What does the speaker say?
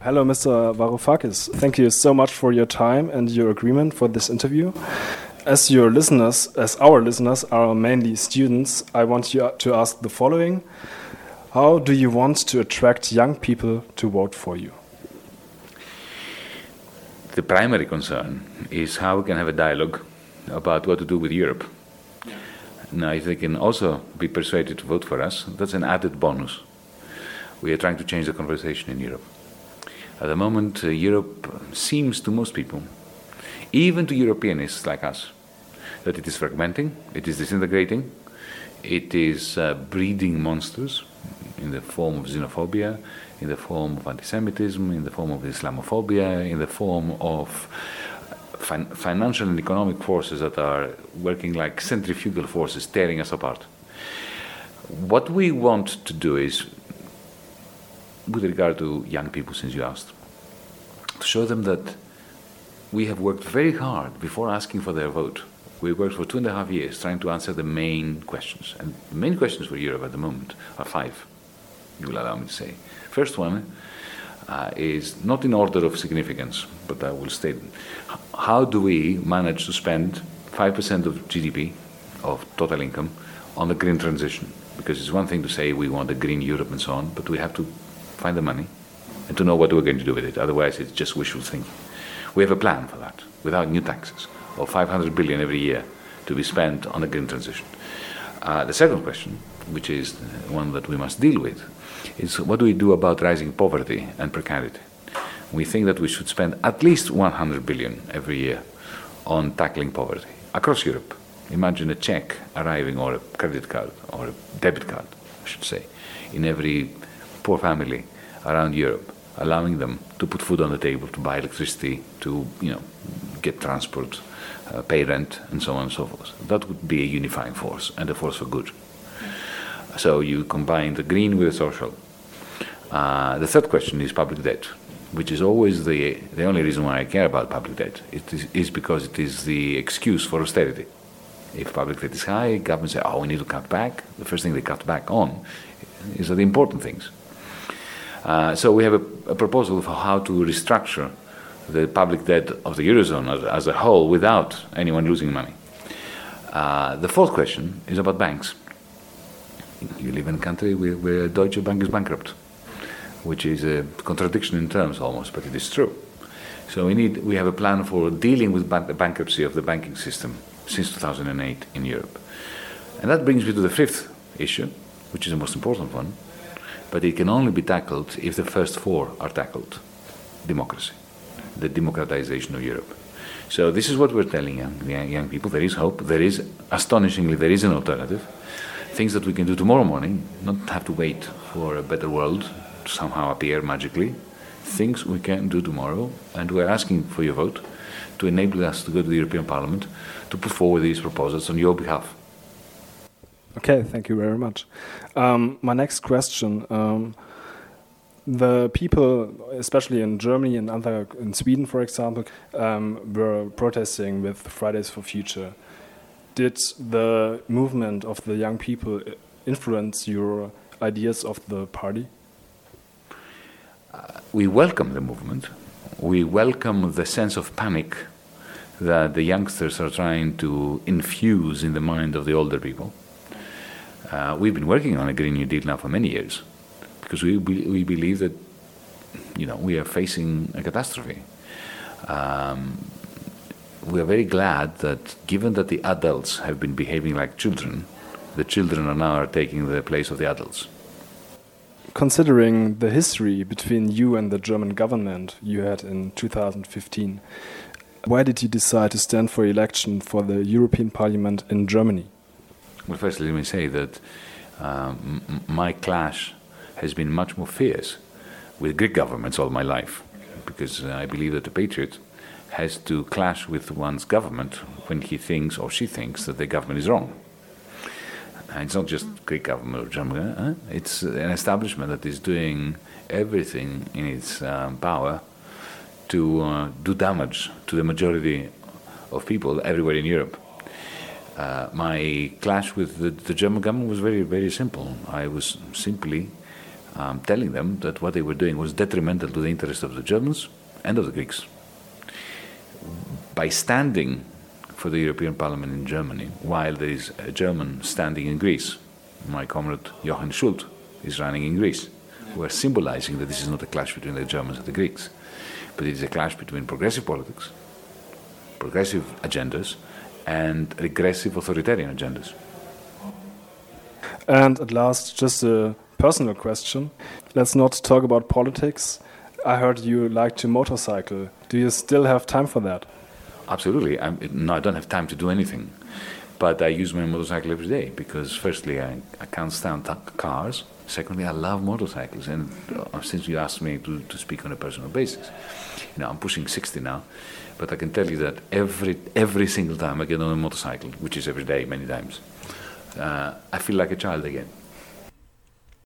Hello, Mr. Varoufakis. Thank you so much for your time and your agreement for this interview. As our listeners are mainly students, I want you to ask the following. How do you want to attract young people to vote for you? The primary concern is how we can have a dialogue about what to do with Europe. Now, if they can also be persuaded to vote for us, that's an added bonus. We are trying to change the conversation in Europe. At the moment, Europe seems to most people, even to Europeanists like us, that it is fragmenting, it is disintegrating, it is breeding monsters in the form of xenophobia, in the form of anti-Semitism, in the form of Islamophobia, in the form of financial and economic forces that are working like centrifugal forces, tearing us apart. What we want to do is, with regard to young people, since you asked, to show them that we have worked very hard before asking for their vote. We worked for 2.5 years trying to answer the main questions. And the main questions for Europe at the moment are 5, you will allow me to say. First one is not in order of significance, but I will state, how do we manage to spend 5% of GDP, of total income, on the green transition? Because it's one thing to say we want a green Europe and so on, but we have to find the money and to know what we're going to do with it. Otherwise, it's just wishful thinking. We have a plan for that, without new taxes, of 500 billion every year to be spent on the green transition. The second question, which is one that we must deal with, is what do we do about rising poverty and precarity? We think that we should spend at least 100 billion every year on tackling poverty across Europe. Imagine a check arriving, or a credit card, or a debit card, I should say, in every poor family around Europe, allowing them to put food on the table, to buy electricity, to get transport, pay rent, and so on and so forth. That would be a unifying force, and a force for good. So you combine the green with the social. The third question is public debt, which is always the only reason why I care about public debt. It is because it is the excuse for austerity. If public debt is high, governments say, we need to cut back. The first thing they cut back on is the important things. So we have a proposal for how to restructure the public debt of the Eurozone as a whole without anyone losing money. The fourth question is about banks. You live in a country where Deutsche Bank is bankrupt, which is a contradiction in terms almost, but it is true. So we have a plan for dealing with the bankruptcy of the banking system since 2008 in Europe. And that brings me to the fifth issue, which is the most important one, but it can only be tackled if the first 4 are tackled. Democracy, the democratization of Europe. So this is what we're telling young people. There is hope. Astonishingly, there is an alternative. Things that we can do tomorrow morning, not have to wait for a better world to somehow appear magically. Things we can do tomorrow, and we're asking for your vote to enable us to go to the European Parliament to put forward these proposals on your behalf. Okay, thank you very much. My next question. The people, especially in Germany and in Sweden, for example, were protesting with Fridays for Future. Did the movement of the young people influence your ideas of the party? We welcome the movement. We welcome the sense of panic that the youngsters are trying to infuse in the mind of the older people. We've been working on a Green New Deal now for many years because we believe that we are facing a catastrophe. We are very glad that, given that the adults have been behaving like children, the children are now taking the place of the adults. Considering the history between you and the German government you had in 2015, why did you decide to stand for election for the European Parliament in Germany? Well, first let me say that my clash has been much more fierce with Greek governments all my life, because I believe that a patriot has to clash with one's government when he thinks or she thinks that the government is wrong. And it's not just Greek government or German, it's an establishment that is doing everything in its power to do damage to the majority of people everywhere in Europe. My clash with the German government was very, very simple. I was simply telling them that what they were doing was detrimental to the interest of the Germans and of the Greeks. By standing for the European Parliament in Germany, while there is a German standing in Greece, my comrade Jochen Schult is running in Greece. We are symbolizing that this is not a clash between the Germans and the Greeks, but it is a clash between progressive politics, progressive agendas, and regressive authoritarian agendas. And at last, just a personal question. Let's not talk about politics. I heard you like to motorcycle. Do you still have time for that? Absolutely. No, I don't have time to do anything. But I use my motorcycle every day because, firstly, I can't stand cars. Secondly, I love motorcycles. And since you asked me to speak on a personal basis, I'm pushing 60 now, but I can tell you that every single time I get on a motorcycle, which is every day, many times, I feel like a child again.